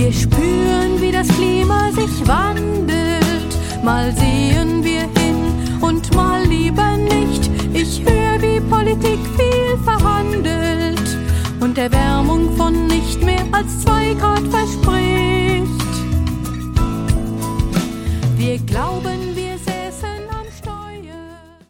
Wir spüren, wie das Klima sich wandelt. Mal sehen wir hin und mal lieber nicht. Ich höre, wie Politik viel verhandelt und Erwärmung von nicht mehr als 2 Grad verspricht. Wir glauben,